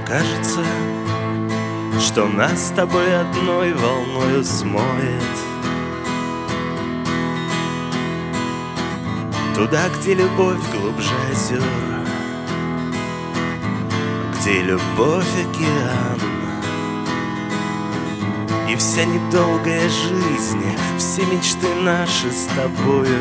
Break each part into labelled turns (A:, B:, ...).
A: кажется, что нас с тобой одной волною смоет туда, где любовь глубже озер, где любовь океан. И вся недолгая жизнь, все мечты наши с тобою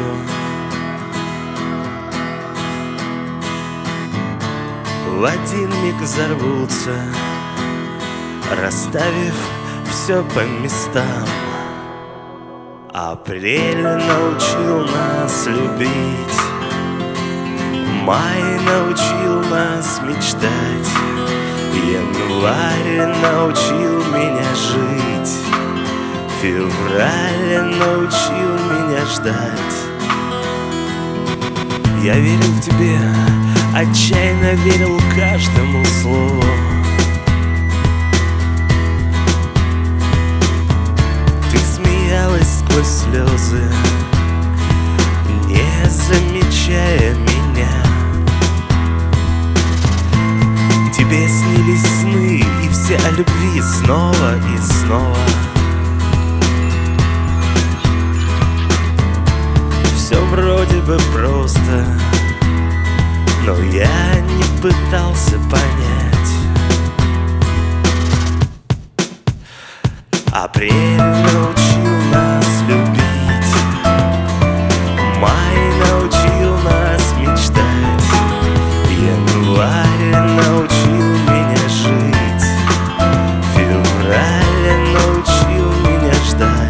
A: в один миг взорвутся, расставив все по местам. Апрель научил нас любить, май научил нас мечтать, январь научил меня жить, февраль научил меня ждать. Я верил в тебя, отчаянно верил каждому слову. Ты смеялась сквозь слезы, не замечая меня. Тебе снились сны, и все о любви снова и снова. Все вроде бы просто, но я не пытался понять. Апрель научил нас любить, май научил нас мечтать, январь научил меня жить, февраль научил меня ждать.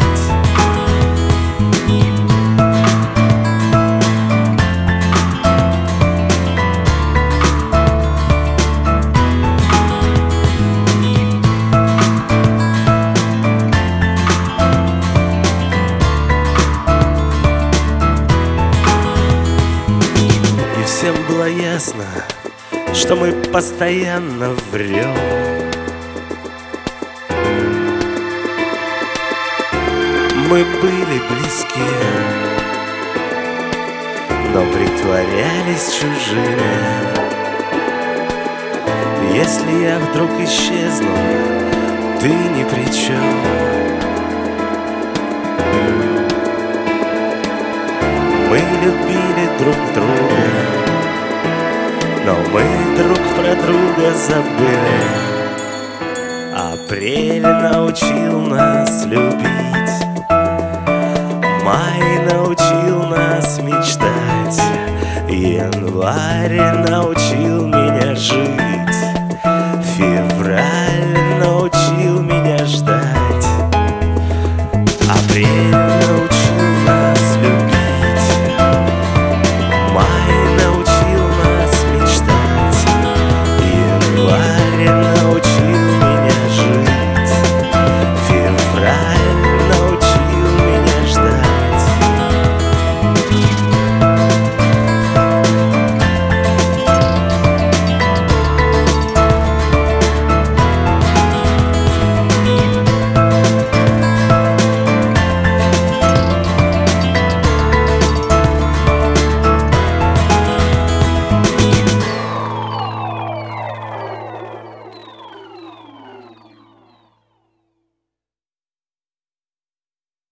A: Всем было ясно, что мы постоянно врем. Мы были близки, но притворялись чужими. Если я вдруг исчезну, ты ни при чем. Мы любили друг друга, но мы друг про друга забыли. Апрель научил нас любить, май научил нас мечтать, январь научил